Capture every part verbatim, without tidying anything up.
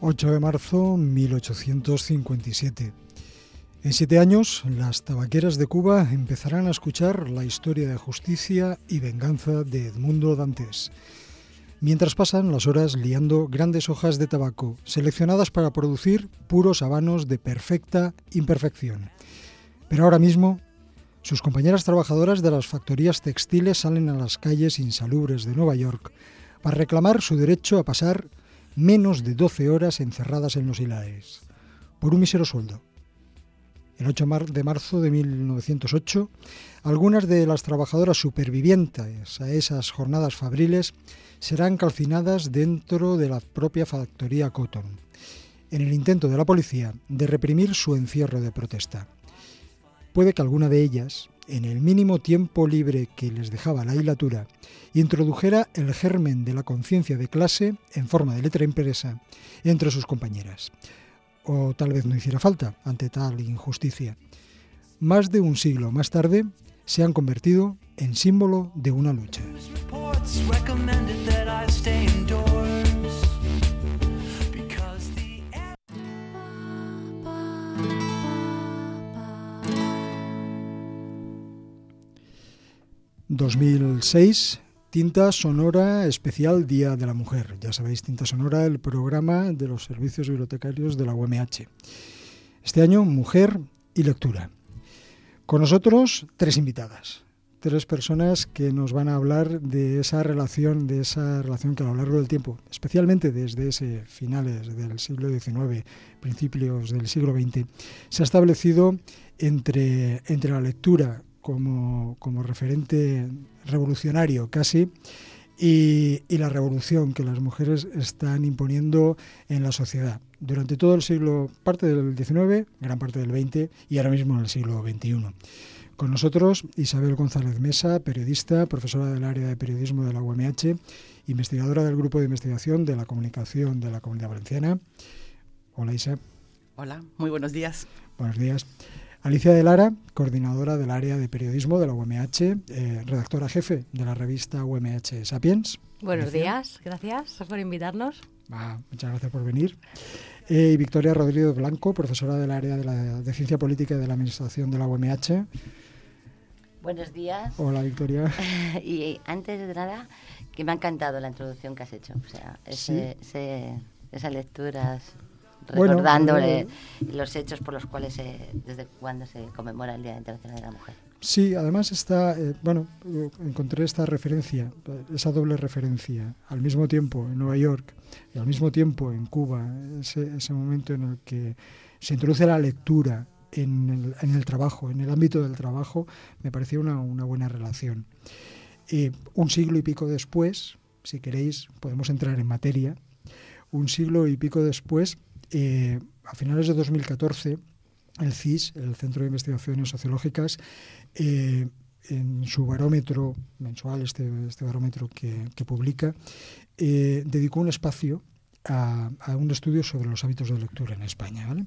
ocho de marzo de mil ochocientos cincuenta y siete. En siete años, las tabaqueras de Cuba empezarán a escuchar la historia de justicia y venganza de Edmundo Dantes. Mientras pasan las horas liando grandes hojas de tabaco, seleccionadas para producir puros habanos de perfecta imperfección. Pero ahora mismo, sus compañeras trabajadoras de las factorías textiles salen a las calles insalubres de Nueva York para reclamar su derecho a pasar menos de doce horas encerradas en los hilares, por un mísero sueldo. El ocho de marzo de mil novecientos ocho, algunas de las trabajadoras supervivientes a esas jornadas fabriles serán calcinadas dentro de la propia factoría Cotton, en el intento de la policía de reprimir su encierro de protesta. Puede que alguna de ellas, en el mínimo tiempo libre que les dejaba la hilatura, introdujera el germen de la conciencia de clase en forma de letra impresa entre sus compañeras. O tal vez no hiciera falta ante tal injusticia. Más de un siglo más tarde, se han convertido en símbolo de una lucha. dos mil seis, Tinta Sonora Especial Día de la Mujer. Ya sabéis, Tinta Sonora, el programa de los servicios bibliotecarios de la U M H. Este año, mujer y lectura. Con nosotros, tres invitadas. Tres personas que nos van a hablar de esa relación, de esa relación que a lo largo del tiempo, especialmente desde ese finales del siglo diecinueve, principios del siglo veinte, se ha establecido entre, entre la lectura como, como referente revolucionario casi y, y la revolución que las mujeres están imponiendo en la sociedad durante todo el siglo, parte del diecinueve, gran parte del veinte y ahora mismo en el siglo veintiuno. Con nosotros Isabel González Mesa, periodista, profesora del área de periodismo de la U M H, investigadora del grupo de investigación de la comunicación de la Comunidad Valenciana. Hola, Isa. Hola, muy buenos días. Buenos días. Alicia de Lara, coordinadora del área de periodismo de la U M H, eh, redactora jefe de la revista U M H Sapiens. Buenos Alicia. días, gracias por invitarnos. Ah, muchas gracias por venir. Eh, y Victoria Rodríguez Blanco, profesora del área de, la, de Ciencia Política y de la Administración de la U M H. Buenos días. Hola, Victoria. Y antes de nada, que me ha encantado la introducción que has hecho. O sea, ese, ¿Sí? ese, esas lecturas recordándole bueno, los hechos por los cuales se, desde cuando se conmemora el Día Internacional de la Mujer. Sí, además está, eh, bueno, encontré esta referencia, esa doble referencia, al mismo tiempo en Nueva York y al mismo tiempo en Cuba, ese, ese momento en el que se introduce la lectura en el, en el trabajo, en el ámbito del trabajo, me parecía una, una buena relación. Eh, un siglo y pico después, si queréis, podemos entrar en materia, un siglo y pico después, Eh, a finales de dos mil catorce, el C I S, el Centro de Investigaciones Sociológicas, eh, en su barómetro mensual, este, este barómetro que, que publica, eh, dedicó un espacio a, a un estudio sobre los hábitos de lectura en España, ¿vale?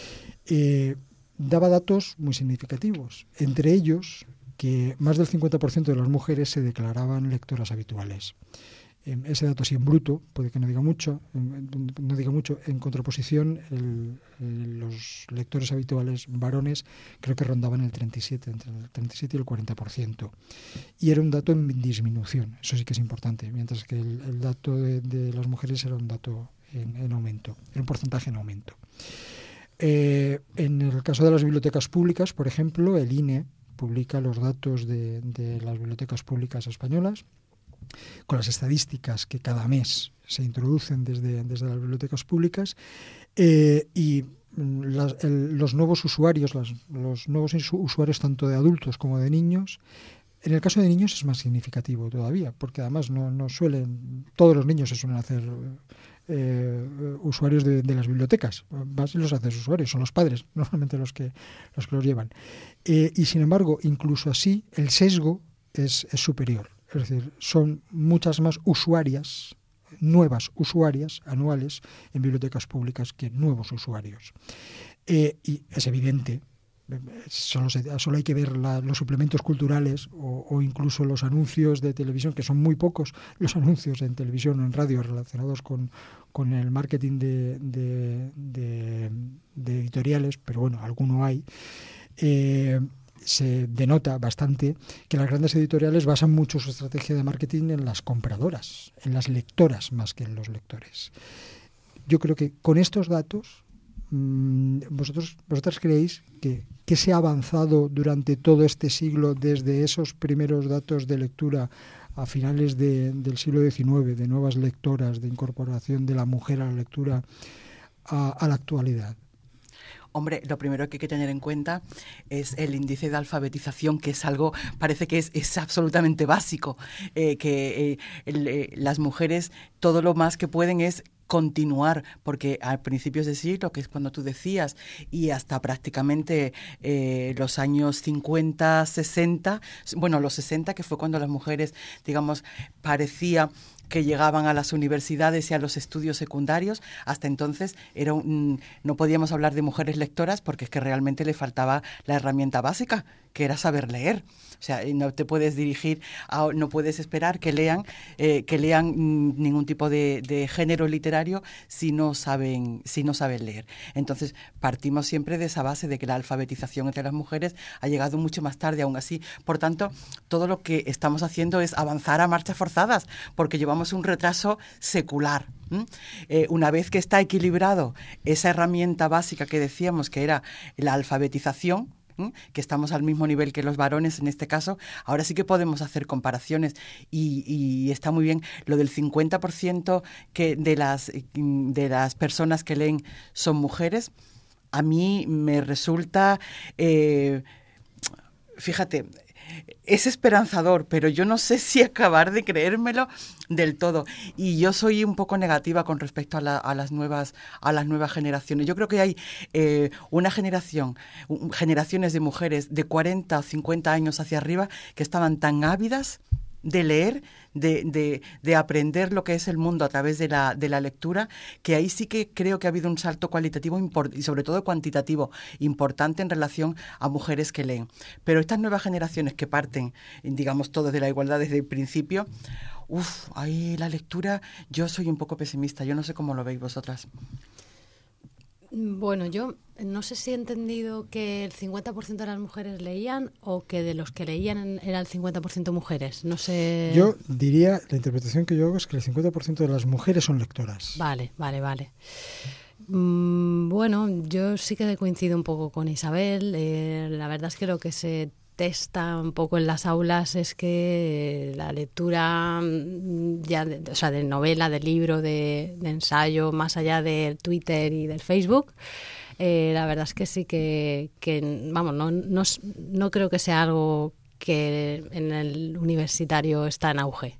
Eh, daba datos muy significativos, entre ellos que más del cincuenta por ciento de las mujeres se declaraban lectoras habituales. Ese dato así en bruto, puede que no diga mucho, no diga mucho. En contraposición, el, el, los lectores habituales varones creo que rondaban el treinta y siete, entre el treinta y siete y el cuarenta por ciento. Y era un dato en disminución, eso sí que es importante, mientras que el, el dato de, de las mujeres era un dato en, en aumento, era un porcentaje en aumento. Eh, en el caso de las bibliotecas públicas, por ejemplo, el I N E publica los datos de, de las bibliotecas públicas españolas, con las estadísticas que cada mes se introducen desde, desde las bibliotecas públicas eh, y las, el, los nuevos usuarios, las, los nuevos usuarios tanto de adultos como de niños. En el caso de niños es más significativo todavía, porque además no, no suelen, todos los niños se suelen hacer eh, usuarios de, de las bibliotecas, más los hacen usuarios, son los padres normalmente los que los, que los llevan. Eh, y sin embargo, incluso así, el sesgo es, es superior. Es decir, son muchas más usuarias, nuevas usuarias anuales en bibliotecas públicas que nuevos usuarios. Eh, y es evidente Solo, se, solo hay que ver la, los suplementos culturales o, o incluso los anuncios de televisión, que son muy pocos los anuncios en televisión o en radio relacionados con, con el marketing de, de, de, de editoriales, pero bueno, alguno hay. Eh, se denota bastante que las grandes editoriales basan mucho su estrategia de marketing en las compradoras, en las lectoras más que en los lectores. Yo creo que con estos datos, ¿Vosotros, vosotras creéis que, que se ha avanzado durante todo este siglo, desde esos primeros datos de lectura a finales de, del siglo diecinueve, de nuevas lectoras, de incorporación de la mujer a la lectura, a, a la actualidad? Hombre, lo primero que hay que tener en cuenta es el índice de alfabetización, que es algo, parece que es, es absolutamente básico, eh, que eh, el, eh, las mujeres todo lo más que pueden es continuar, porque a principios de siglo, que es cuando tú decías, y hasta prácticamente eh, los años cincuenta, sesenta, bueno, los sesenta, que fue cuando las mujeres, digamos, parecía que llegaban a las universidades y a los estudios secundarios. Hasta entonces era un, no podíamos hablar de mujeres lectoras porque es que realmente le faltaba la herramienta básica, que era saber leer. O sea, no te puedes dirigir, a, no puedes esperar que lean, eh, que lean mm, ningún tipo de, de género literario si no saben, si no saben leer. Entonces, partimos siempre de esa base de que la alfabetización entre las mujeres ha llegado mucho más tarde, aún así. Por tanto, todo lo que estamos haciendo es avanzar a marchas forzadas, porque llevamos un retraso secular. ¿Mm? Eh, una vez que está equilibrado esa herramienta básica que decíamos, que era la alfabetización, ¿Mm? que estamos al mismo nivel que los varones en este caso, ahora sí que podemos hacer comparaciones y, y está muy bien lo del cincuenta por ciento que de las, de las personas que leen son mujeres. A mí me resulta, eh, fíjate, es esperanzador, pero yo no sé si acabar de creérmelo del todo. Y yo soy un poco negativa con respecto a, la, a las nuevas a las nuevas generaciones. Yo creo que hay eh, una generación, un, generaciones de mujeres de cuarenta o cincuenta años hacia arriba que estaban tan ávidas de leer, de, de, de aprender lo que es el mundo a través de la, de la lectura, que ahí sí que creo que ha habido un salto cualitativo import- y sobre todo cuantitativo importante en relación a mujeres que leen. Pero estas nuevas generaciones que parten, digamos, todo de la igualdad desde el principio, uff, ahí la lectura, yo soy un poco pesimista, yo no sé cómo lo veis vosotras. Bueno, yo no sé si he entendido que el cincuenta por ciento de las mujeres leían o que de los que leían era el cincuenta por ciento mujeres. No sé. Yo diría, la interpretación que yo hago es que el cincuenta por ciento de las mujeres son lectoras. Vale, vale, vale. Mm, bueno, yo sí que coincido un poco con Isabel. Eh, la verdad es que lo que se testa un poco en las aulas es que la lectura ya de, o sea, de novela, de libro, de, de ensayo, más allá del Twitter y del Facebook, eh, la verdad es que sí que, que vamos, no, no, no creo que sea algo que en el universitario está en auge.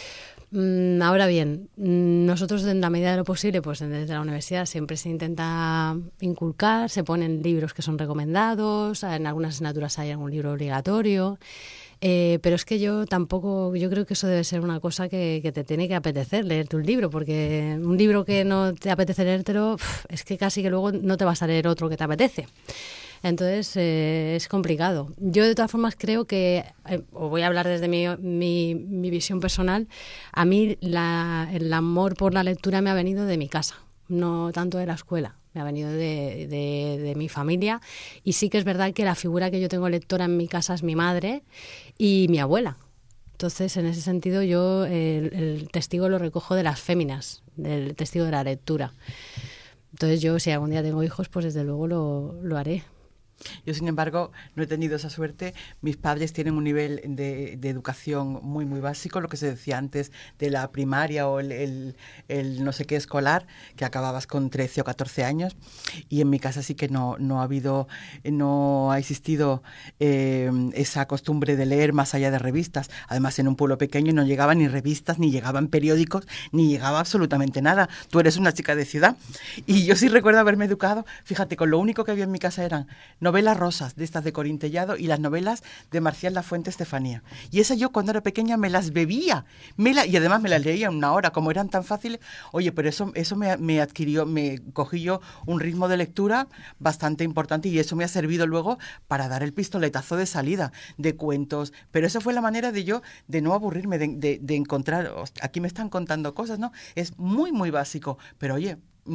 Ahora bien, nosotros en la medida de lo posible, pues desde la universidad siempre se intenta inculcar, se ponen libros que son recomendados, en algunas asignaturas hay algún libro obligatorio, eh, pero es que yo tampoco, yo creo que eso debe ser una cosa que, que te tiene que apetecer leerte un libro, porque un libro que no te apetece leértelo, es que casi que luego no te vas a leer otro que te apetece. Entonces eh, es complicado. Yo de todas formas creo que, eh, os voy a hablar desde mi, mi, mi visión personal, a mí la, el amor por la lectura me ha venido de mi casa, no tanto de la escuela, me ha venido de, de, de mi familia, y sí que es verdad que la figura que yo tengo lectora en mi casa es mi madre y mi abuela. Entonces, en ese sentido, yo el, el testigo lo recojo de las féminas, del testigo de la lectura. Entonces yo, si algún día tengo hijos, pues desde luego lo, lo haré. Yo, sin embargo, no he tenido esa suerte. Mis padres tienen un nivel de, de educación muy, muy básico, lo que se decía antes de la primaria o el, el, el no sé qué escolar, que acababas con trece o catorce años. Y en mi casa sí que no, no ha habido, no ha existido eh, esa costumbre de leer más allá de revistas. Además, en un pueblo pequeño no llegaban ni revistas, ni llegaban periódicos, ni llegaba absolutamente nada. Tú eres una chica de ciudad. Y yo sí recuerdo haberme educado, fíjate, con lo único que había en mi casa eran novelas rosas, de estas de Corín Tellado, y las novelas de Marcial Lafuente Estefanía. Y esas yo cuando era pequeña me las bebía, me la, y además me las leía en una hora, como eran tan fáciles. Oye, pero eso, eso me, me adquirió, me cogí yo un ritmo de lectura bastante importante, y eso me ha servido luego para dar el pistoletazo de salida de cuentos. Pero esa fue la manera de yo, de no aburrirme, de, de, de encontrar, aquí me están contando cosas, ¿no? Es muy, muy básico, pero oye,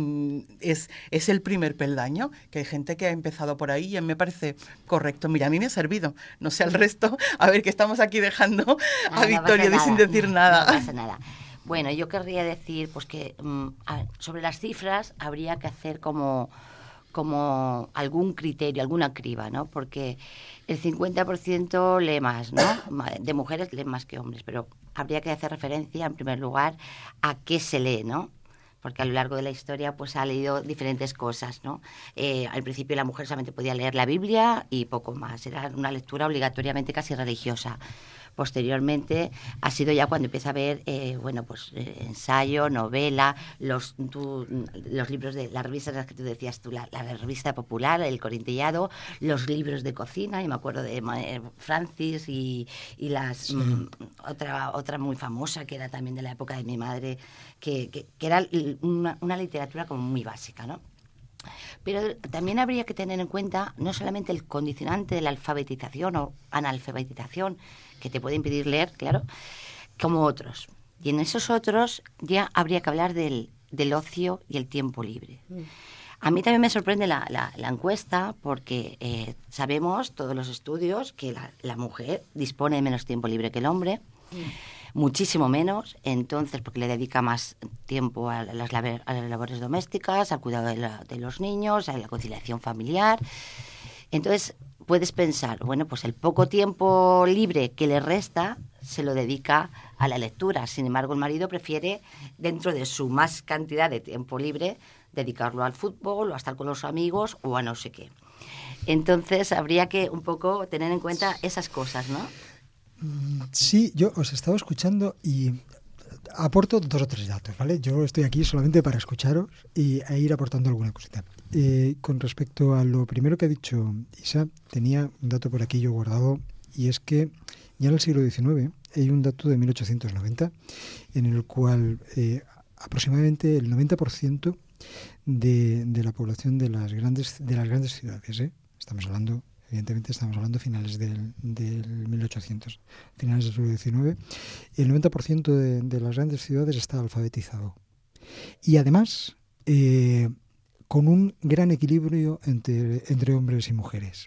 Es, es el primer peldaño, que hay gente que ha empezado por ahí y me parece correcto. Mira, a mí me ha servido, no sé al resto, a ver, que estamos aquí dejando no, a no Victoria de sin decir nada. No pasa nada. Bueno, yo querría decir pues que um, a ver, sobre las cifras habría que hacer como, como algún criterio, alguna criba, ¿no? Porque el cincuenta por ciento lee más, ¿no? De mujeres leen más que hombres, pero habría que hacer referencia, en primer lugar, a qué se lee, ¿no? Porque a lo largo de la historia pues ha leído diferentes cosas, ¿no? Eh, al principio la mujer solamente podía leer la Biblia y poco más, era una lectura obligatoriamente casi religiosa. Posteriormente ha sido ya cuando empieza a ver, eh, bueno, pues eh, ensayo, novela, los, tú, los libros de las revistas las que tú decías tú, la, la revista popular, el Corín Tellado, los libros de cocina, y me acuerdo de eh, Francis y, y las sí. mm, otra otra muy famosa que era también de la época de mi madre, que, que, que era una, una literatura como muy básica, ¿no? Pero también habría que tener en cuenta no solamente el condicionante de la alfabetización o analfabetización, que te puede impedir leer, claro, como otros. Y en esos otros ya habría que hablar del, del ocio y el tiempo libre. A mí también me sorprende la, la, la encuesta porque eh, sabemos, todos los estudios, que la, la mujer dispone de menos tiempo libre que el hombre. Muchísimo menos, entonces, porque le dedica más tiempo a las, labor, a las labores domésticas, al cuidado de, la, de los niños, a la conciliación familiar. Entonces, puedes pensar, bueno, pues el poco tiempo libre que le resta se lo dedica a la lectura. Sin embargo, el marido prefiere, dentro de su más cantidad de tiempo libre, dedicarlo al fútbol o a estar con los amigos o a no sé qué. Entonces, habría que un poco tener en cuenta esas cosas, ¿no? Sí, yo os estaba escuchando y aporto dos o tres datos, ¿vale? Yo estoy aquí solamente para escucharos y e ir aportando alguna cosita. Eh, con respecto a lo primero que ha dicho Isa, tenía un dato por aquí yo guardado, y es que ya en el siglo diecinueve hay un dato de mil ochocientos noventa en el cual eh, aproximadamente el noventa por ciento de, de la población de las grandes, de las grandes ciudades, ¿eh? Estamos hablando... Evidentemente estamos hablando de finales del, del mil ochocientos, finales del siglo diecinueve, el noventa por ciento de, de las grandes ciudades está alfabetizado. Y además, eh, con un gran equilibrio entre, entre hombres y mujeres.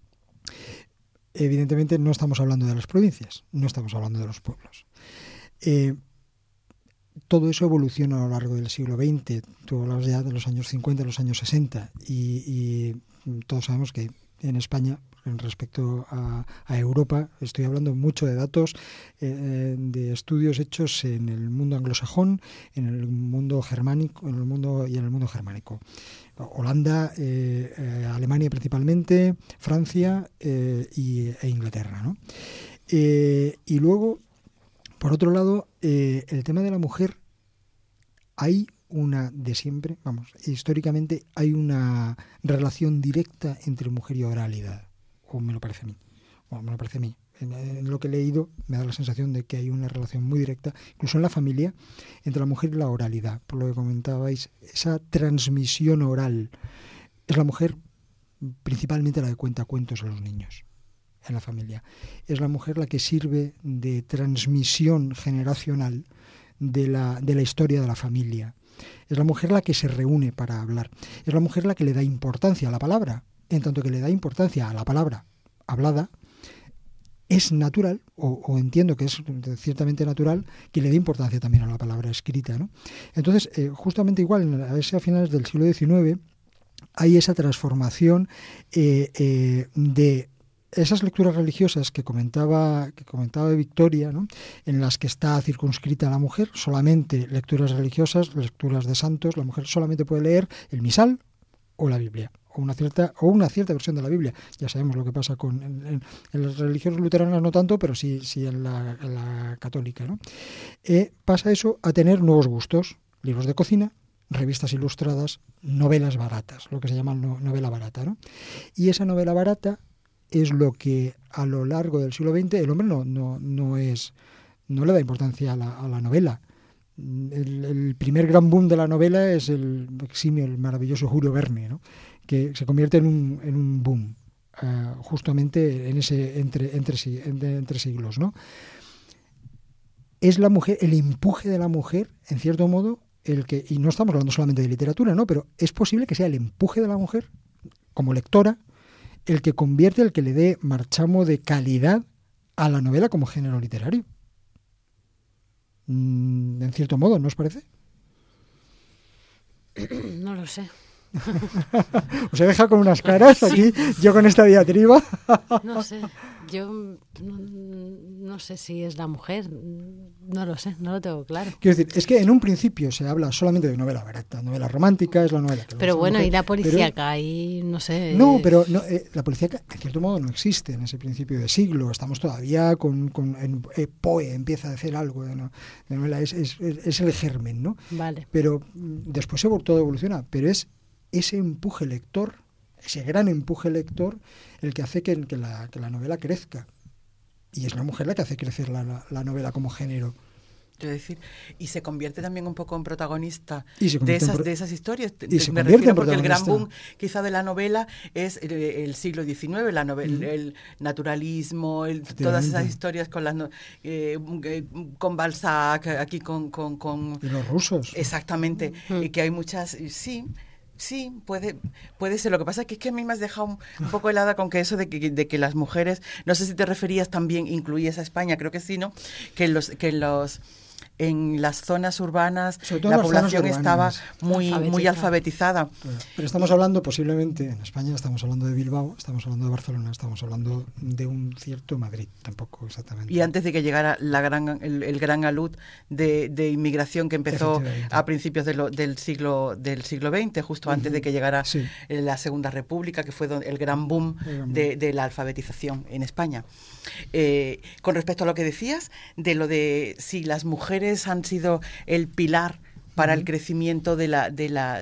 Evidentemente no estamos hablando de las provincias, no estamos hablando de los pueblos. Eh, todo eso evoluciona a lo largo del siglo veinte, tú hablabas ya de los años cincuenta, los años sesenta, y, y todos sabemos que en España, en respecto a, a Europa, estoy hablando mucho de datos, eh, de estudios hechos en el mundo anglosajón, en el mundo germánico, en el mundo y en el mundo germánico. Holanda, eh, eh, Alemania principalmente, Francia eh, y, e Inglaterra, ¿no? Eh, y luego, por otro lado, eh, el tema de la mujer, hay una de siempre, vamos, históricamente hay una relación directa entre mujer y oralidad, o me lo parece a mí, o me lo parece a mí. En, en lo que he leído me da la sensación de que hay una relación muy directa, incluso en la familia, entre la mujer y la oralidad. Por lo que comentabais, esa transmisión oral, es la mujer principalmente la que cuenta cuentos a los niños en la familia. Es la mujer la que sirve de transmisión generacional de la, de la historia de la familia. Es la mujer la que se reúne para hablar. Es la mujer la que le da importancia a la palabra. En tanto que le da importancia a la palabra hablada, es natural, o, o entiendo que es ciertamente natural, que le dé importancia también a la palabra escrita, ¿no? Entonces, eh, justamente igual, a ese a finales del siglo diecinueve, hay esa transformación eh, eh, de esas lecturas religiosas que comentaba que comentaba Victoria, ¿no? En las que está circunscrita la mujer, solamente lecturas religiosas, lecturas de santos, la mujer solamente puede leer el misal o la Biblia, o una cierta o una cierta versión de la Biblia. Ya sabemos lo que pasa con en, en, en las religiones luteranas no tanto, pero sí sí en la, en la católica, ¿no? Eh, pasa eso a tener nuevos gustos, libros de cocina, revistas ilustradas, novelas baratas, lo que se llama no, novela barata, ¿no? Y esa novela barata es lo que a lo largo del siglo veinte el hombre no, no, no, es, no le da importancia a la, a la novela. El, el primer gran boom de la novela es el eximio, el maravilloso Julio Verne, ¿no? Que se convierte en un, en un boom, uh, justamente en ese entre, entre, entre, entre siglos, ¿no? Es la mujer, el empuje de la mujer, en cierto modo, el que, y no estamos hablando solamente de literatura, ¿no? Pero es posible que sea el empuje de la mujer, como lectora, el que convierte, el que le dé marchamo de calidad a la novela como género literario. Mm, en cierto modo, ¿no os parece? No lo sé. Os he dejado con unas caras aquí, yo con esta diatriba. No sé, yo no, no sé si es la mujer, no lo sé, no lo tengo claro. Quiero decir, es que en un principio se habla solamente de novela barata, novela romántica es la novela que pero bueno, mujer, y la policíaca, y no sé... No, pero no, eh, la policíaca en cierto modo no existe en ese principio de siglo, estamos todavía con... con en, eh, Poe empieza a hacer algo de, no, de novela, es, es, es el germen, ¿no? Vale. Pero después todo evoluciona, pero es ese empuje lector, ese gran empuje lector, el que hace que, que, la, que la novela crezca. Y es la mujer la que hace crecer la, la, la novela como género. Quiero decir, y se convierte también un poco en protagonista de esas, pro... de esas historias. Y se Me refiero porque el gran boom quizá de la novela es el, el siglo diecinueve, la novela, mm. el naturalismo, el, todas esas historias con las eh, con Balzac, aquí con, con, con... Y los rusos. Exactamente, mm. y que hay muchas, sí... Sí, puede puede ser. Lo que pasa es que, es que a mí me has dejado un, un poco helada con que eso de que, de que las mujeres, no sé si te referías también, incluías a España, creo que sí, ¿no? Que los que los en las zonas urbanas la población estaba muy alfabetizada. muy alfabetizada. Pero, pero estamos hablando posiblemente, en España estamos hablando de Bilbao, estamos hablando de Barcelona, estamos hablando de un cierto Madrid, tampoco exactamente. Y antes de que llegara la gran el, el gran alud de, de inmigración que empezó a principios de lo, del siglo del siglo veinte, justo antes uh-huh. de que llegara sí. la Segunda República, que fue el gran boom de, de la alfabetización en España. Eh, con respecto a lo que decías, de lo de si las mujeres han sido el pilar para uh-huh. el crecimiento de la de la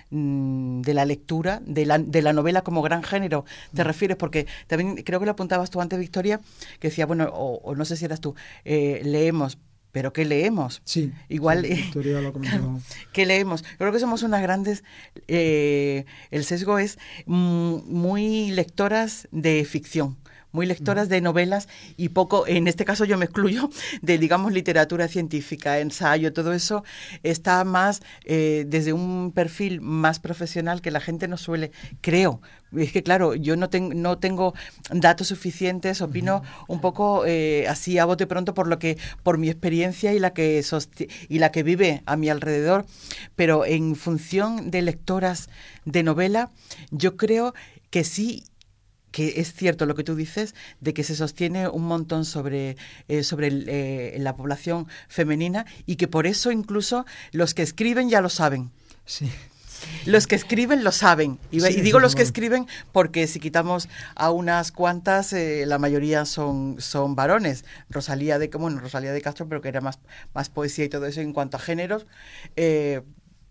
de la lectura, de la de la novela como gran género, ¿te uh-huh. refieres? Porque también creo que lo apuntabas tú antes, Victoria, que decía, bueno, o, o no sé si eras tú, eh, leemos, pero ¿qué leemos? Sí, igual, sí, Victoria lo comentó. ¿Qué leemos? Yo creo que somos unas grandes, eh, el sesgo es m- muy lectoras de ficción, muy lectoras de novelas y poco, en este caso yo me excluyo, de, digamos, literatura científica, ensayo, todo eso está más eh, desde un perfil más profesional que la gente no suele, creo. Es que, claro, yo no, ten, no tengo datos suficientes, opino uh-huh. un poco eh, así a bote pronto por lo que por mi experiencia y la que sosti- y la que vive a mi alrededor, pero en función de lectoras de novela, yo creo que sí, que es cierto lo que tú dices, de que se sostiene un montón sobre, eh, sobre el, eh, la población femenina y que por eso incluso los que escriben ya lo saben. Sí. Los que escriben lo saben. Y, sí, y digo sí, los que bueno. escriben porque si quitamos a unas cuantas, eh, la mayoría son, son varones. Rosalía de, bueno, Rosalía de Castro, pero que era más, más poesía y todo eso en cuanto a géneros. Eh,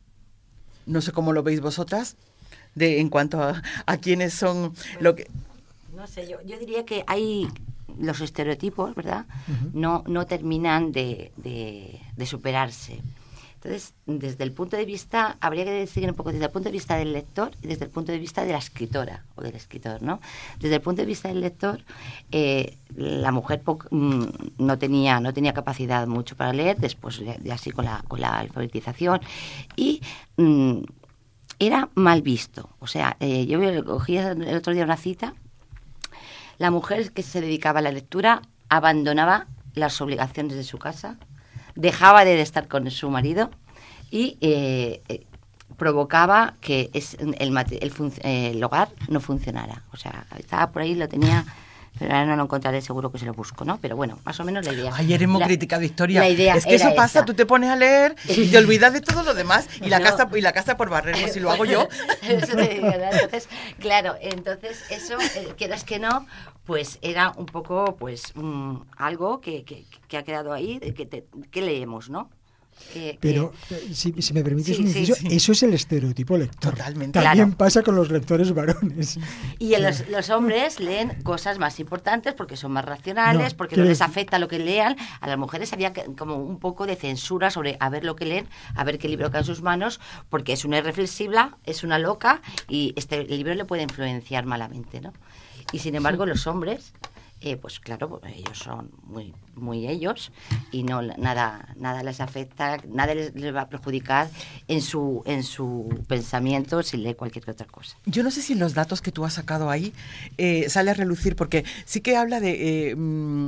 no sé cómo lo veis vosotras, de en cuanto a, a quiénes son lo que... No sé, yo, yo diría que hay los estereotipos, ¿verdad? Uh-huh. No, no terminan de, de, de superarse. Entonces, desde el punto de vista, habría que decir un poco desde el punto de vista del lector y desde el punto de vista de la escritora o del escritor, ¿no? Desde el punto de vista del lector, eh, la mujer po- no tenía no tenía capacidad mucho para leer, después de, de así con la, con la alfabetización, y mm, era mal visto. O sea, eh, yo cogí el otro día una cita, la mujer que se dedicaba a la lectura abandonaba las obligaciones de su casa, dejaba de estar con su marido y eh, eh, provocaba que es, el, el, fun, eh, el hogar no funcionara. O sea, estaba por ahí, lo tenía, pero ahora no lo encontraré, seguro que se lo busco, ¿no? Pero bueno, más o menos la idea. Ay, eres muy crítica, Victoria. La idea es que eso pasa, esa. Tú te pones a leer y te olvidas de todo lo demás y la, no. casa, y la casa por barrer, pues si lo hago yo. Eso te digo, ¿no? Entonces, claro, entonces eso, eh, quieras que no, pues era un poco, pues, um, algo que, que, que ha quedado ahí, que, te, que leemos, ¿no? Que, Pero, que... eh, si, si me permites sí, un inciso, sí, sí. eso es el estereotipo lector. Totalmente. También claro. pasa con los lectores varones. Y los, los hombres leen cosas más importantes porque son más racionales, No, porque no quiero les decir- afecta lo que lean. A las mujeres había que- como un poco de censura sobre a ver lo que leen, a ver qué libro cae en sus manos, porque es una irreflexiva, es una loca y este libro le puede influenciar malamente, ¿no? Y sin embargo, los hombres, eh, pues claro, pues ellos son muy muy ellos y no nada nada les afecta, nada les, les va a perjudicar en su en su pensamiento si lee cualquier otra cosa. Yo no sé si los datos que tú has sacado ahí eh, sale a relucir, porque sí que habla de, eh,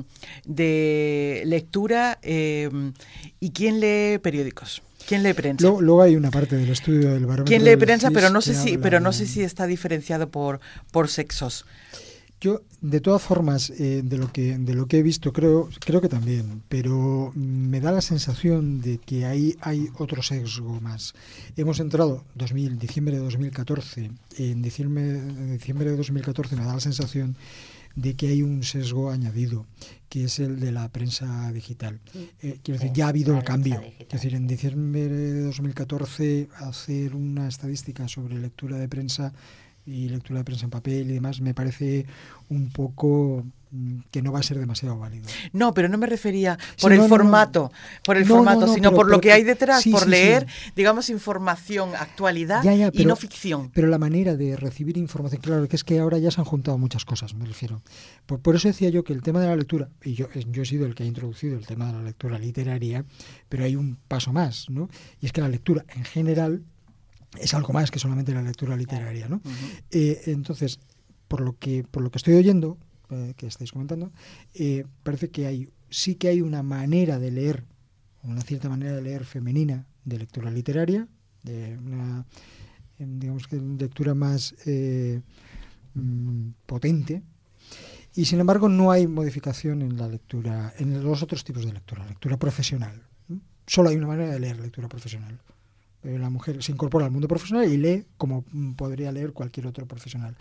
de lectura eh, y quién lee periódicos. ¿Quién lee prensa? Luego, luego hay una parte del estudio del barómetro. ¿Quién lee del prensa? C I S Pero no sé que si, habla pero no de- sé si está diferenciado por, por sexos. Yo, de todas formas, eh, de lo que de lo que he visto, creo creo que también, pero me da la sensación de que ahí hay otro sesgo más. Hemos entrado dos mil, diciembre de dos mil catorce, en diciembre, en diciembre de dos mil catorce me da la sensación de que hay un sesgo añadido, que es el de la prensa digital. Eh, quiero decir, ya ha habido el cambio. Es decir, en diciembre de dos mil catorce hacer una estadística sobre lectura de prensa y lectura de prensa en papel y demás me parece un poco que no va a ser demasiado válido. No, pero no me refería Sí, por el no, no, formato, no. por el No, formato, no, no, sino pero- por lo pero que que- hay detrás, sí, por sí, leer, sí. digamos, información, actualidad Ya, ya, y pero- no ficción. Pero la manera de recibir información, claro, que es que ahora ya se han juntado muchas cosas, me refiero. Por, por eso decía yo que el tema de la lectura, y yo, yo he sido el que ha introducido el tema de la lectura literaria, pero hay un paso más, ¿no? Y es que la lectura en general es algo más que solamente la lectura literaria, ¿no? Uh-huh. Eh, entonces, por lo que por lo que estoy oyendo, eh, que estáis comentando, eh, parece que hay sí que hay una manera de leer, una cierta manera de leer femenina de lectura literaria, de una, eh, digamos que lectura más eh, mm, potente, y sin embargo no hay modificación en la lectura, en los otros tipos de lectura, lectura profesional. ¿no? Solo hay una manera de leer lectura profesional. Eh, La mujer se incorpora al mundo profesional y lee como mm, podría leer cualquier otro profesional.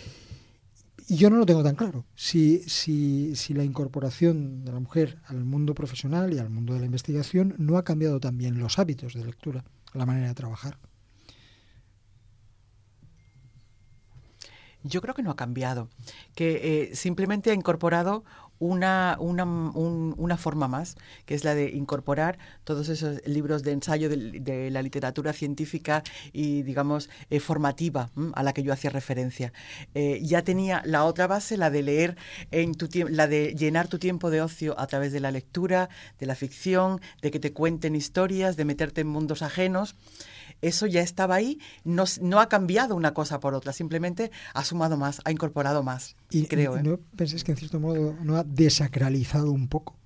Y yo no lo tengo tan claro. Si, si, si la incorporación de la mujer al mundo profesional y al mundo de la investigación no ha cambiado también los hábitos de lectura, la manera de trabajar. Yo creo que no ha cambiado, que eh, simplemente ha incorporado una, una, un, una forma más, que es la de incorporar todos esos libros de ensayo de, de la literatura científica y, digamos, eh, formativa, ¿m? a la que yo hacía referencia. Eh, ya tenía la otra base, la de leer, en tu tiempo, la de llenar tu tiempo de ocio a través de la lectura, de la ficción, de que te cuenten historias, de meterte en mundos ajenos. Eso ya estaba ahí, no, no ha cambiado una cosa por otra, simplemente ha sumado más, ha incorporado más, Y, creo. y ¿eh? ¿no pensáis que en cierto modo no ha desacralizado un poco?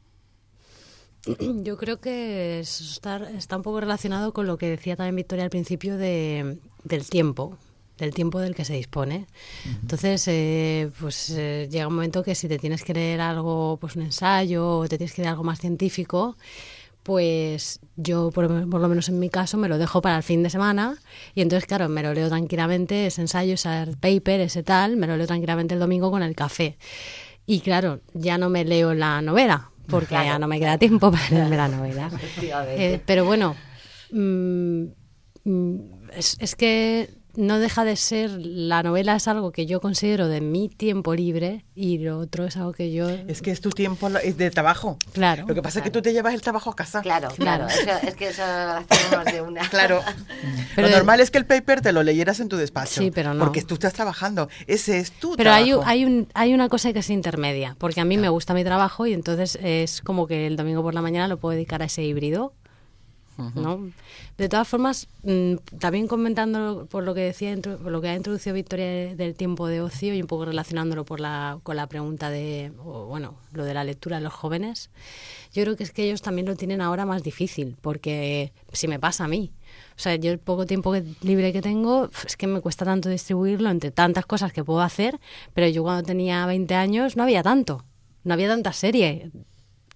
Yo creo que eso está, está un poco relacionado con lo que decía también Victoria al principio de, del tiempo, del tiempo del que se dispone. Uh-huh. Entonces, eh, pues eh, llega un momento que si te tienes que leer algo, pues un ensayo, o te tienes que leer algo más científico, pues yo, por, por lo menos en mi caso, me lo dejo para el fin de semana y entonces, claro, me lo leo tranquilamente, ese ensayo, ese paper, ese tal, me lo leo tranquilamente el domingo con el café. Y claro, ya no me leo la novela, porque claro, ya no me queda tiempo para leerme la novela. Eh, pero bueno, mmm, es, es que no deja de ser, la novela es algo que yo considero de mi tiempo libre y lo otro es algo que yo... Es que es tu tiempo de trabajo. Claro. Lo que pasa claro. es que tú te llevas el trabajo a casa. Claro, claro. Eso, es que eso hacemos de una... Claro. Pero lo de... normal es que el paper te lo leyeras en tu despacho. Sí, pero no. Porque tú estás trabajando. Ese es tu pero trabajo. Pero hay, hay, un, hay una cosa que es intermedia, porque a mí claro. me gusta mi trabajo y entonces es como que el domingo por la mañana lo puedo dedicar a ese híbrido. ¿No? De todas formas, mmm, también comentando por lo que decía, por lo que ha introducido Victoria del tiempo de ocio y un poco relacionándolo por la, con la pregunta de, o, bueno, lo de la lectura de los jóvenes, yo creo que es que ellos también lo tienen ahora más difícil, porque si me pasa a mí, o sea, yo el poco tiempo que, libre que tengo, es que me cuesta tanto distribuirlo entre tantas cosas que puedo hacer, pero yo cuando tenía veinte años no había tanto, no había tanta serie.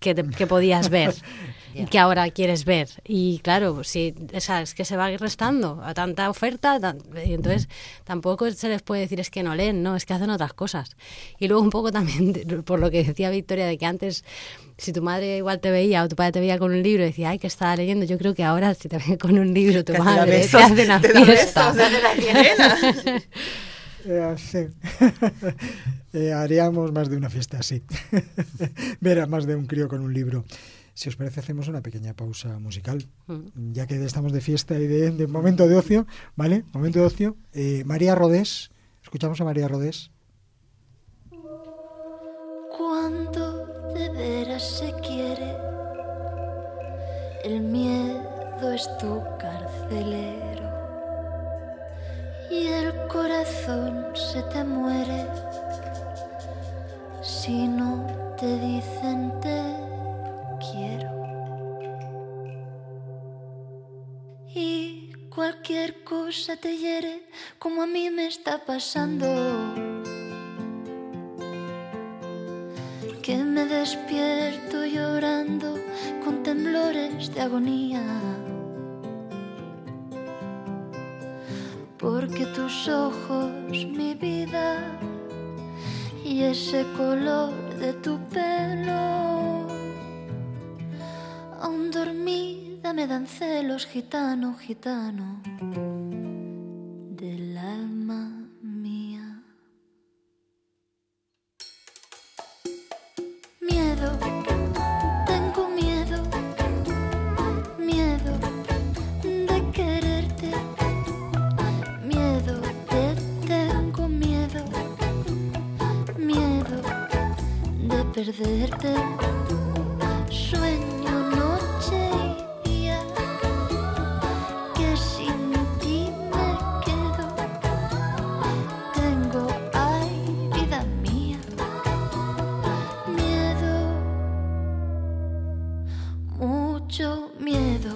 que, te, que podías ver y que ahora quieres ver. Y claro, si, o sea, es que se va restando a tanta oferta, tan, y entonces tampoco se les puede decir es que no leen, no, es que hacen otras cosas. Y luego un poco también, por lo que decía Victoria, de que antes, si tu madre igual te veía o tu padre te veía con un libro y decía, ay, que estaba leyendo, yo creo que ahora si te ve con un libro tu madre besos, te hace una te fiesta. Da besos, te da Eh, sí. eh, haríamos más de una fiesta, sí. Ver a más de un crío con un libro. Si os parece, hacemos una pequeña pausa musical, mm. ya que estamos de fiesta y de, de momento de ocio, ¿vale? Momento de ocio. Eh, María Rodés, escuchamos a María Rodés. Cuando de veras se quiere, el miedo es tu carcelero y el corazón se te muere si no te dicen te quiero. Y cualquier cosa te hiere como a mí me está pasando, que me despierto llorando con temblores de agonía, porque tus ojos, mi vida, y ese color de tu pelo, aún dormida me dan celos, gitano, gitano, del alma mía. Miedo, tengo miedo, miedo de quererte, miedo, te tengo miedo, miedo de perderte. Sueño noche y día que sin ti me quedo. Tengo, ay, vida mía, miedo, mucho miedo.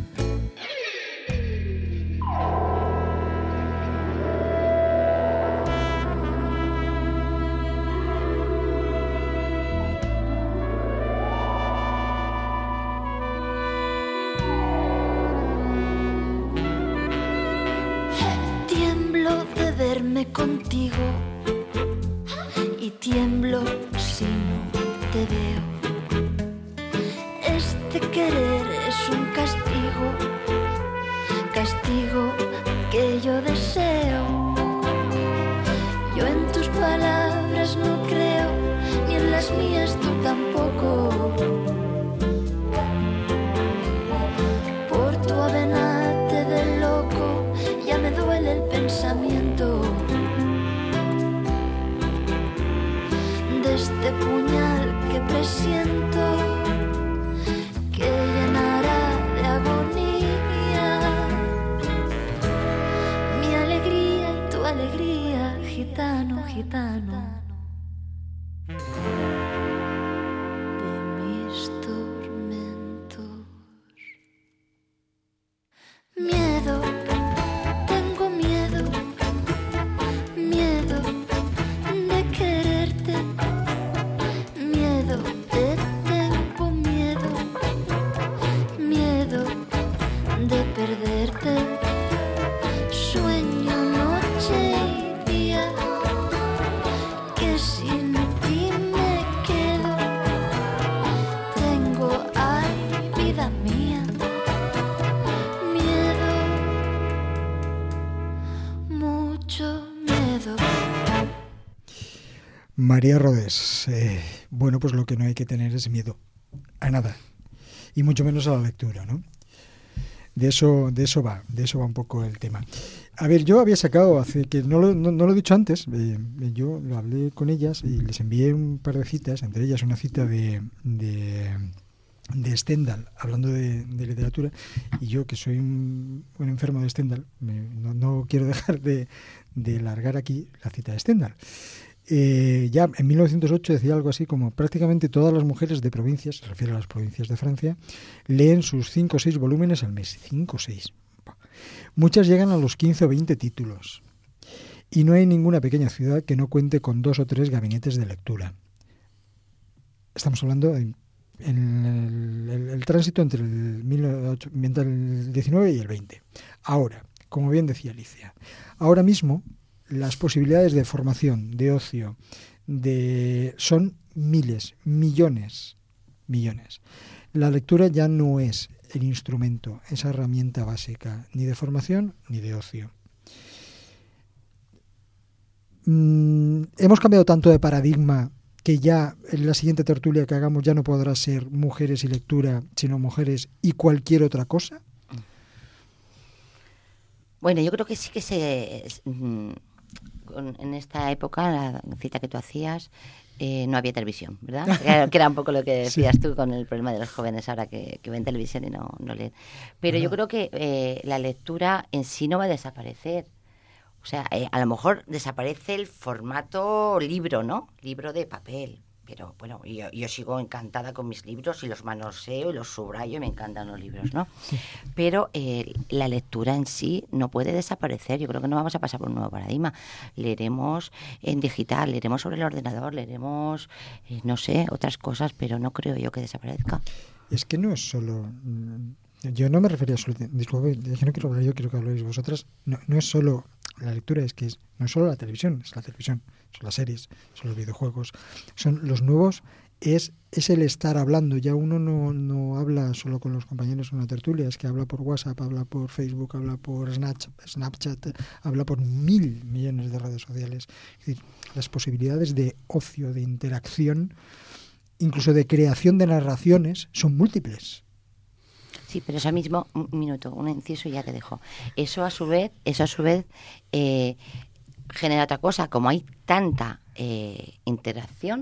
Contigo y tiemblo si no te veo. Este querer es un castigo, castigo que yo deseo. Yo en tus palabras no creo, ni en las mías tú tampoco. Por tu avenate de loco ya me duele el pensamiento de este puñal que presiento que llenará de agonía mi alegría y tu alegría, gitano, gitano. De mis tormentos. Miedo, tengo miedo, miedo de quererte, miedo, te tengo miedo, miedo de perderte. Sueño noche y día que sin ti me quedo. Tengo, ay, vida mía, miedo, mucho miedo. María Rodés, eh, bueno, pues lo que no hay que tener es miedo a nada, y mucho menos a la lectura, ¿no? De eso, de eso va, de eso va un poco el tema. A ver, yo había sacado, hace que no lo, no, no lo he dicho antes, eh, yo lo hablé con ellas y les envié un par de citas, entre ellas una cita de, de, de Stendhal, hablando de, de literatura, y yo que soy un, un enfermo de Stendhal, me, no, no quiero dejar de, de largar aquí la cita de Stendhal. Eh, ya en mil novecientos ocho decía algo así como: prácticamente todas las mujeres de provincias, se refiere a las provincias de Francia, leen sus cinco o seis volúmenes al mes. cinco o seis. Muchas llegan a los quince o veinte títulos. Y no hay ninguna pequeña ciudad que no cuente con dos o tres gabinetes de lectura. Estamos hablando de en el, el, el tránsito entre el, entre el diecinueve y el veinte. Ahora, como bien decía Alicia, ahora mismo las posibilidades de formación, de ocio, de son miles, millones, millones. La lectura ya no es el instrumento, esa herramienta básica, ni de formación ni de ocio. Mm, hemos cambiado tanto de paradigma que ya en la siguiente tertulia que hagamos ya no podrá ser mujeres y lectura, sino mujeres y cualquier otra cosa. Bueno, yo creo que sí que se... En esta época, la cita que tú hacías, eh, no había televisión, ¿verdad? Que era un poco lo que decías sí. tú con el problema de los jóvenes ahora que, que ven televisión y no, no leen. Pero ¿verdad? Yo creo que eh, la lectura en sí no va a desaparecer. O sea, eh, a lo mejor desaparece el formato libro, ¿no? Libro de papel. Pero bueno, yo, yo sigo encantada con mis libros y los manoseo y los subrayo y me encantan los libros, ¿no? Sí. Pero eh, la lectura en sí no puede desaparecer. Yo creo que no vamos a pasar por un nuevo paradigma. Leeremos en digital, leeremos sobre el ordenador, leeremos, eh, no sé, otras cosas, pero no creo yo que desaparezca. Es que no es solo... Yo no me refería solo... Disculpe, yo no quiero hablar yo, quiero que habléis vosotras. No, no es solo... La lectura es que es, no es solo la televisión, es la televisión, son las series, son los videojuegos, son los nuevos, es, es el estar hablando. Ya uno no, no habla solo con los compañeros en una tertulia, es que habla por WhatsApp, habla por Facebook, habla por Snapchat, Snapchat habla por mil millones de redes sociales. Es decir, las posibilidades de ocio, de interacción, incluso de creación de narraciones, son múltiples. Sí, pero eso mismo, un minuto, un inciso y ya te dejo. Eso a su vez, eso a su vez eh, genera otra cosa. Como hay tanta eh, interacción,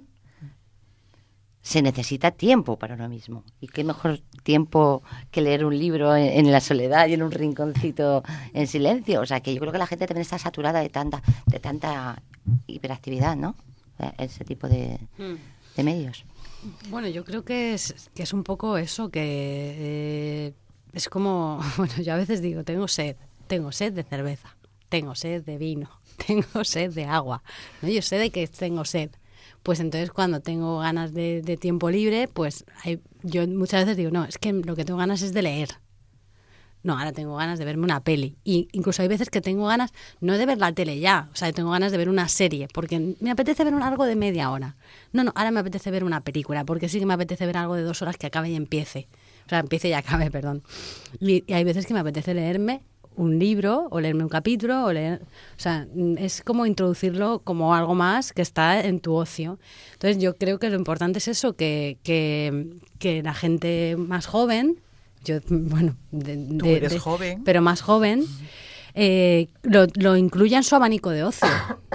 se necesita tiempo para uno mismo. Y qué mejor tiempo que leer un libro en, en la soledad y en un rinconcito en silencio. O sea, que yo creo que la gente también está saturada de tanta, de tanta hiperactividad, ¿no? Ese tipo de, de medios. Bueno, yo creo que es, que es un poco eso, que eh, es como, bueno, yo a veces digo, tengo sed, tengo sed de cerveza, tengo sed de vino, tengo sed de agua, ¿no? Yo sé de que tengo sed. Pues entonces cuando tengo ganas de, de tiempo libre, pues hay, yo muchas veces digo, no, es que lo que tengo ganas es de leer. No, ahora tengo ganas de verme una peli. Y incluso hay veces que tengo ganas, no de ver la tele ya, o sea, tengo ganas de ver una serie, porque me apetece ver un, algo de media hora. No, no, ahora me apetece ver una película, porque sí que me apetece ver algo de dos horas que acabe y empiece. O sea, empiece y acabe, perdón. Y, y hay veces que me apetece leerme un libro, o leerme un capítulo, o leer... O sea, es como introducirlo como algo más que está en tu ocio. Entonces yo creo que lo importante es eso, que, que, que la gente más joven... Yo, bueno, de, Tú de, eres de, joven. pero más joven, eh, lo, lo incluya en su abanico de ocio.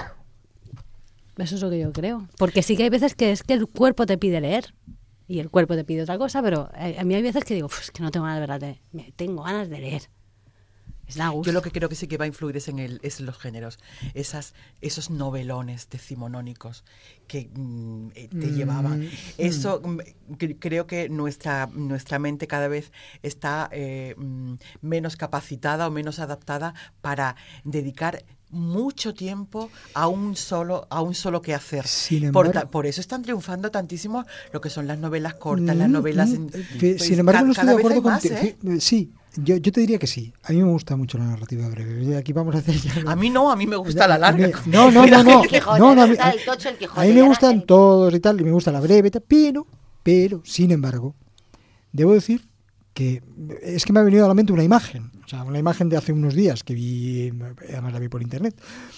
Eso es lo que yo creo. Porque sí que hay veces que es que el cuerpo te pide leer y el cuerpo te pide otra cosa, pero a, a mí hay veces que digo, es que no tengo ganas de verdad, de, tengo ganas de leer. Es da gusto. Yo lo que creo que sí que va a influir es en, el, es en los géneros, esas, esos novelones decimonónicos que mm, te mm, llevaban. Eso mm, que, creo que nuestra, nuestra mente cada vez está eh, mm, menos capacitada o menos adaptada para dedicar mucho tiempo a un solo a un solo quehacer. Sin embargo, por, por eso están triunfando tantísimo lo que son las novelas cortas, mm, las novelas... Mm, en, pues, sin embargo, ca, no estoy de acuerdo contigo. ¿eh? Sí, yo, yo te diría que sí. A mí me gusta mucho la narrativa breve. Aquí vamos a hacer ya... A mí no, a mí me gusta la larga. Mí, no, no, no, no. no, no a, mí, a, a mí me gustan todos y tal, y me gusta la breve, pero, pero, sin embargo, debo decir que es que me ha venido a la mente una imagen, o sea, una imagen de hace unos días que vi, además la vi por internet,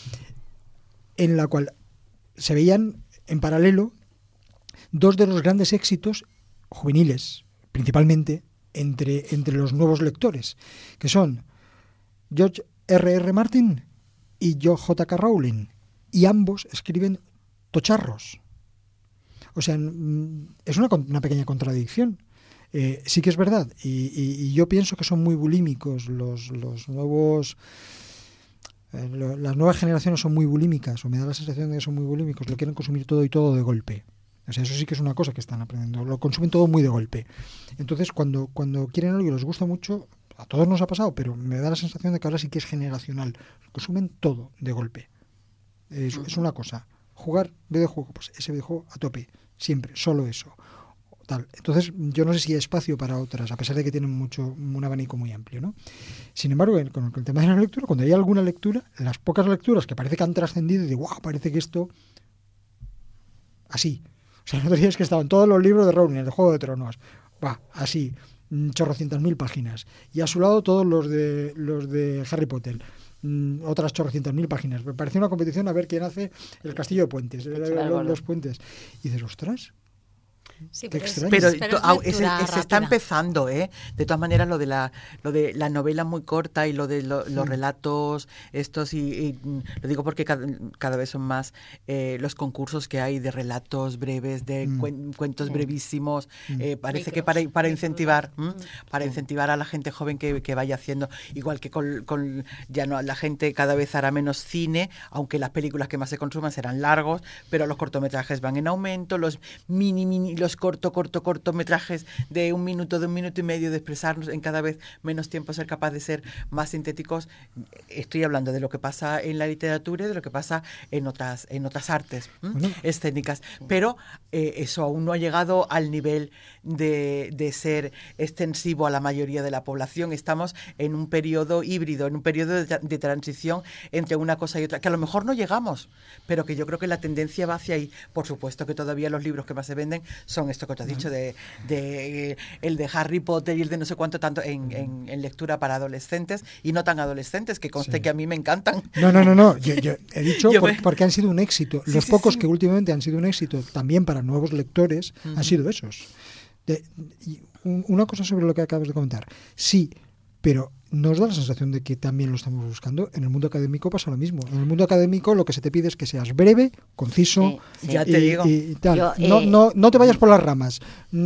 en la cual se veían en paralelo dos de los grandes éxitos juveniles, principalmente entre, entre los nuevos lectores, que son George R R Martin y J K Rowling, y ambos escriben tocharros. O sea, es una, una pequeña contradicción. Eh, sí que es verdad, y, y, y yo pienso que son muy bulímicos los, los nuevos... Eh, lo, las nuevas generaciones son muy bulímicas, o me da la sensación de que son muy bulímicos, lo quieren consumir todo y todo de golpe. O sea, eso sí que es una cosa que están aprendiendo, lo consumen todo muy de golpe. Entonces, cuando, cuando quieren algo y les gusta mucho, a todos nos ha pasado, pero me da la sensación de que ahora sí que es generacional. Consumen todo de golpe. Es, es una cosa. Jugar videojuego, pues ese videojuego a tope, siempre, solo eso. tal. Entonces, yo no sé si hay espacio para otras, a pesar de que tienen mucho un abanico muy amplio, ¿no? Sin embargo, con el tema de la lectura, cuando hay alguna lectura, las pocas lecturas que parece que han trascendido, y digo, wow, parece que esto... Así. O sea, no te digas que estaban todos los libros de Rowling, el Juego de Tronos, va, así, chorrocientas mil páginas. Y a su lado todos los de los de Harry Potter. Otras chorrocientas mil páginas. Me pareció una competición a ver quién hace el castillo de puentes, los, los puentes. Y dices, ostras, sí, qué pero extraño. Pero, pero to, es es, es, se está empezando, ¿eh? De todas maneras, lo de la lo de la novela muy corta y lo de lo, los relatos estos, y, y lo digo porque cada, cada vez son más eh, los concursos que hay de relatos breves, de mm. cuen, cuentos mm. brevísimos. Mm. Eh, parece Micros, que para, para incentivar mm. para incentivar a la gente joven que, que vaya haciendo, igual que con, con ya no la gente cada vez hará menos cine, aunque las películas que más se consuman serán largos, pero los cortometrajes van en aumento, los mini mini los corto, corto, cortometrajes de un minuto, de un minuto y medio, de expresarnos en cada vez menos tiempo, ser capaz de ser más sintéticos. Estoy hablando de lo que pasa en la literatura y de lo que pasa en otras, en otras artes bueno. escénicas. Pero eh, eso aún no ha llegado al nivel de, de ser extensivo a la mayoría de la población. Estamos en un periodo híbrido, en un periodo de, de transición entre una cosa y otra, que a lo mejor no llegamos, pero que yo creo que la tendencia va hacia ahí. Por supuesto que todavía los libros que más se venden son esto que te has dicho, de, de eh, el de Harry Potter y el de no sé cuánto, tanto en, en, en lectura para adolescentes y no tan adolescentes, que conste sí. que a mí me encantan. No, no, no, no. Yo, yo he dicho yo por, me... porque han sido un éxito. Sí, Los sí, pocos sí. que últimamente han sido un éxito también para nuevos lectores uh-huh. han sido esos. De, y un, una cosa sobre lo que acabas de comentar. Sí, pero nos da la sensación de que también lo estamos buscando. En el mundo académico pasa lo mismo. En el mundo académico lo que se te pide es que seas breve, conciso, sí, sí. ya te y, digo. Y, y tal. Yo, no, eh, no, no te vayas por las ramas,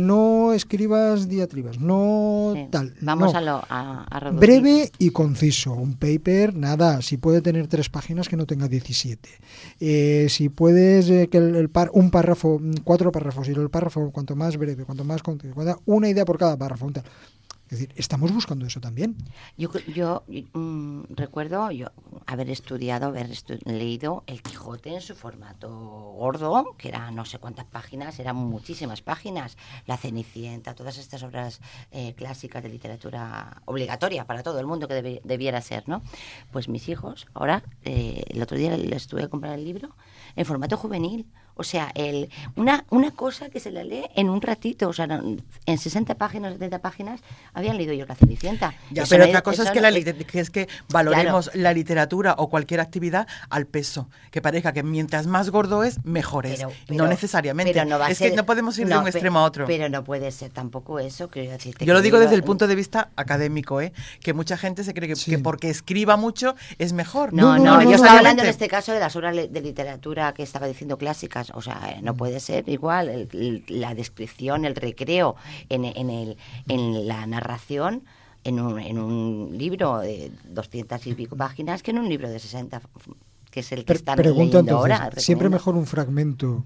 no escribas diatribas, no sí. tal. Vamos no. a lo a, a reducir. Breve y conciso. Un paper, nada, si puede tener tres páginas que no tenga diecisiete. Eh, si puedes eh, que el, el par, un párrafo, cuatro párrafos, y el párrafo cuanto más breve, cuanto más conciso, una idea por cada párrafo, un tal. Es decir, estamos buscando eso también. Yo, yo mm, recuerdo yo haber estudiado, haber estu- leído El Quijote en su formato gordo, que era no sé cuántas páginas, eran muchísimas páginas. La Cenicienta, todas estas obras eh, clásicas de literatura obligatoria para todo el mundo que debe, debiera ser, ¿no? Pues mis hijos, ahora, eh, el otro día les estuve a comprar el libro en formato juvenil. O sea, el, una, una cosa que se la lee en un ratito, o sea, en sesenta páginas, setenta páginas, habían leído yo La Cenicienta. Ya, eso pero no, otra cosa es que, no, la, que es que valoremos claro. la literatura o cualquier actividad al peso. Que parezca que mientras más gordo es, mejor es. Pero, pero, no necesariamente. Pero no va a es ser, que no podemos ir no, de un extremo a otro. Pero no puede ser tampoco eso. Quiero decirte yo lo digo digo, desde el punto de vista académico, ¿eh? Que mucha gente se cree que, sí. que porque escriba mucho es mejor. No, no, no, no yo no, estaba no, hablando en este caso de las obras de literatura que estaba diciendo clásicas. O sea, no puede puede ser igual el, el, la descripción, el recreo en, en, el, en la narración en un, en un libro de doscientas y pico páginas que en un libro de sesenta, que es el que están Pregunta leyendo entonces, ahora. ¿Recomiendo? ¿Siempre mejor un fragmento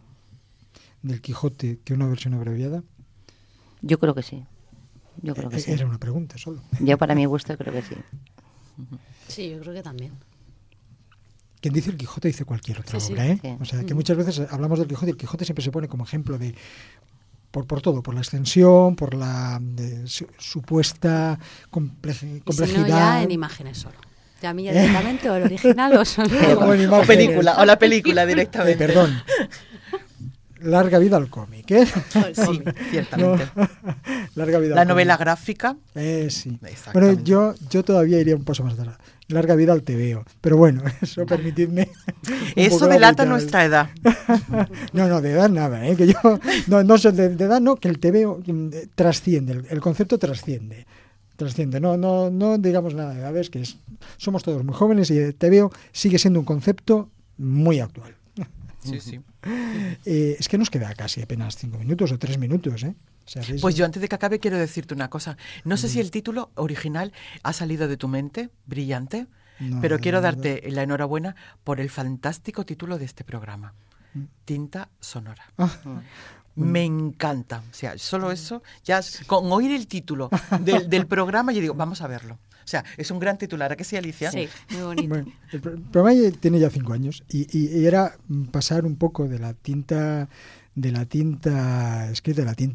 del Quijote que una versión abreviada? Yo creo que sí. Yo creo que eh, sí. Era una pregunta solo. Yo para mi gusto creo que sí. Sí, yo creo que también. Quien dice el Quijote dice cualquier otra sí, obra, sí. ¿eh? Sí. O sea, que muchas veces hablamos del Quijote y el Quijote siempre se pone como ejemplo de por, por todo, por la extensión, por la de, su, supuesta compleje, complejidad. Y si no, ya en imágenes solo. Ya a mí ya directamente o el original o solo. O, o película, o la película directamente. Eh, perdón. Larga vida al cómic, ¿eh? Sí, ciertamente. No. Larga vida la al novela cómic. gráfica. Eh, sí. Bueno, yo, yo todavía iría un paso más atrás. Larga vida al tebeo. Pero bueno, eso permitidme. Eso delata nuestra edad. No, no, de edad nada, ¿eh? Que yo, no, no de, de edad no, que el tebeo trasciende, el, el concepto trasciende. Trasciende, no, no, no digamos nada de edades, que es, somos todos muy jóvenes y el tebeo sigue siendo un concepto muy actual. Sí, sí. Eh, es que nos queda casi apenas cinco minutos o tres minutos, ¿eh? O sea, ¿ves? Pues yo antes de que acabe quiero decirte una cosa. No sé mm. si el título original ha salido de tu mente, brillante, no, pero quiero no, darte no. la enhorabuena por el fantástico título de este programa. Mm. Tinta sonora. Ah. Mm. Me encanta. O sea, solo eso, ya con oír el título del, del programa, yo digo, vamos a verlo. O sea, es un gran titular, ¿a qué sí, Alicia? Sí, muy bonito. Bueno, el programa tiene ya cinco años y, y, y era pasar un poco de la tinta, de la tinta escrita, de la tinta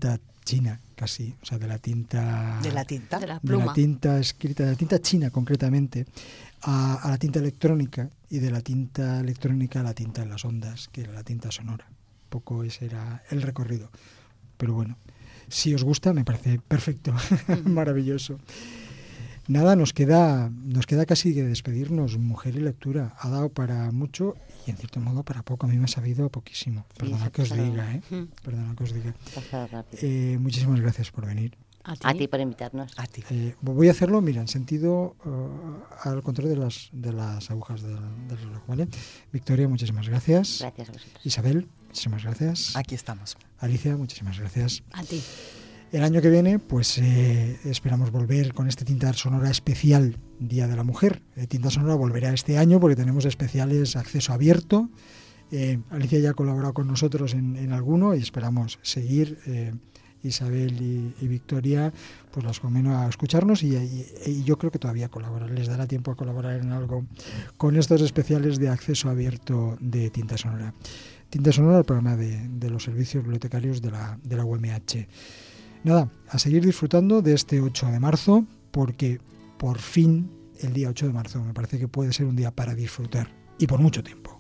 china casi, o sea, de la tinta... De la tinta. De la pluma. De la tinta escrita, de la tinta china concretamente, a, a la tinta electrónica, y de la tinta electrónica a la tinta en las ondas, que era la tinta sonora. Un poco ese era el recorrido. Pero bueno, si os gusta, me parece perfecto, maravilloso. Nada, nos queda, nos queda casi que despedirnos. Mujer y lectura ha dado para mucho y en cierto modo para poco. A mí me ha sabido poquísimo. Perdona sí, que os diga, ¿eh? Perdona que os diga. Eh, muchísimas gracias por venir. A ti, a ti por invitarnos. A ti. Eh, voy a hacerlo, mira, en sentido uh, al contrario de las de las agujas del, del reloj, ¿vale? Victoria, muchísimas gracias. Gracias a vosotros. Isabel, muchísimas gracias. Aquí estamos. Alicia, muchísimas gracias. A ti. El año que viene, pues eh, esperamos volver con este Tinta Sonora especial Día de la Mujer. Eh, Tinta Sonora volverá este año porque tenemos especiales acceso abierto. Eh, Alicia ya ha colaborado con nosotros en, en alguno y esperamos seguir. Eh, Isabel y, y Victoria, pues las conmino a escucharnos y, y, y yo creo que todavía colaborar, les dará tiempo a colaborar en algo con estos especiales de acceso abierto de Tinta Sonora. Tinta Sonora, el programa de, de los servicios bibliotecarios de la, de la U M H. Nada, a seguir disfrutando de este ocho de marzo, porque por fin el día ocho de marzo me parece que puede ser un día para disfrutar, y por mucho tiempo.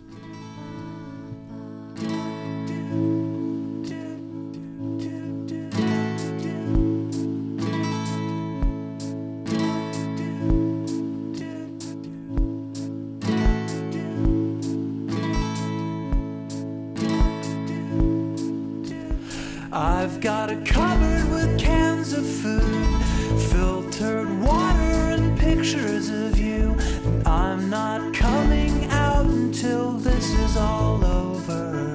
I've got a cupboard with cans of food, filtered water and pictures of you. I'm not coming out until this is all over.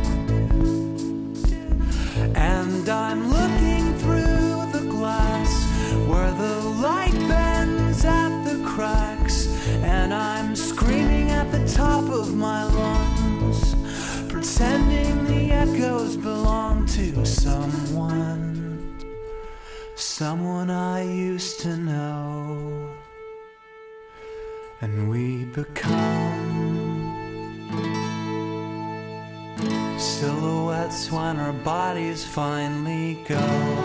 And I'm looking through the glass where the light bends at the cracks, and I'm screaming at the top of my lungs, pretending the echoes belong to someone, someone I used to know. And we become silhouettes when our bodies finally go.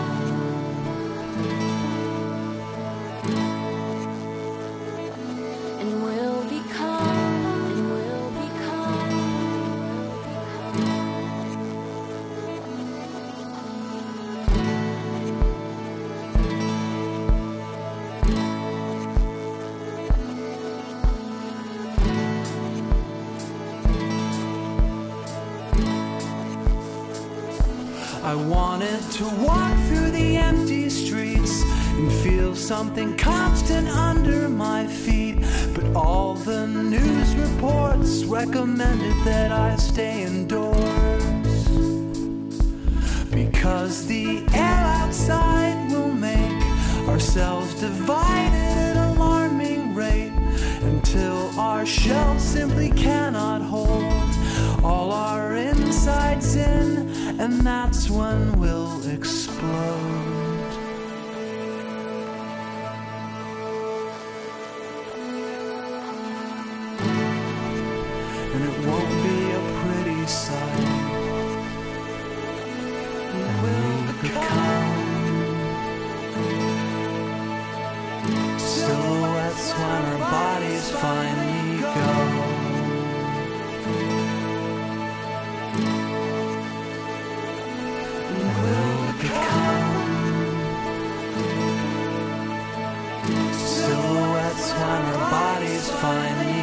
I wanted to walk through the empty streets and feel something constant under my feet, but all the news reports recommended that I stay indoors, because the air outside will make ourselves divided at an alarming rate, until our shells simply cannot hold all our insides in, and that's when we'll explode. And it won't be a pretty sight. We'll become silhouettes when our bodies finally go. Silhouettes when our bodies finally